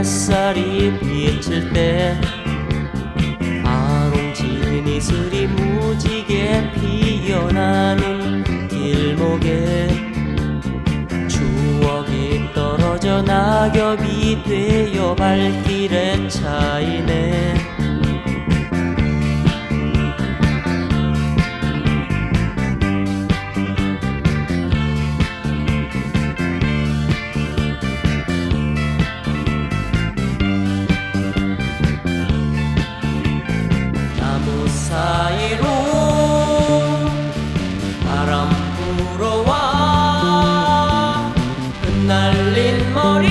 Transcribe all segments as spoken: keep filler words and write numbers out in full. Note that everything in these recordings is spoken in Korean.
햇살이 비칠 때 아롱진 이슬이 무지개 피어나는 길목에 추억이 떨어져 낙엽이 되어 발길에 차이네. 나무 사이로 바람 불어와 흩날린 머리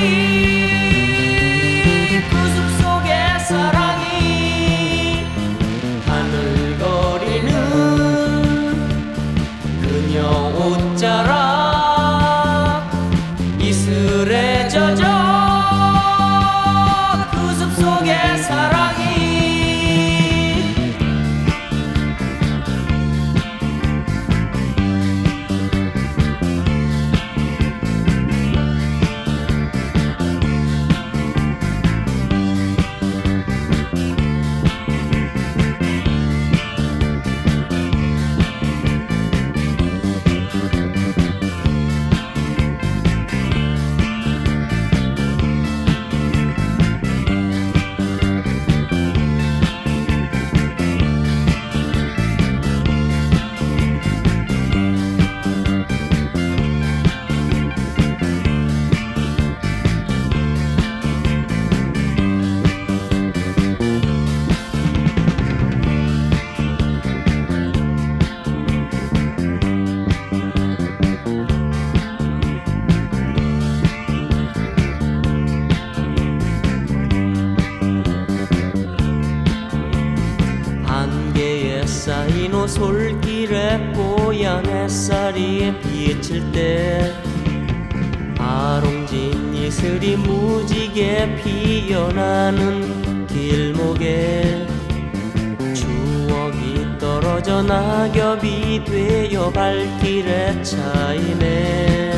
그 숲속의 사랑이 하늘거리는 그녀 옷자락 이슬에 젖어 그 숲속의 사랑이 안개에 쌓인 오솔길에 뽀얀 햇살이 비칠 때 아롱진 이슬이 무지개 피어나는 길목에 추억이 떨어져 낙엽이 되어 발길에 차이네.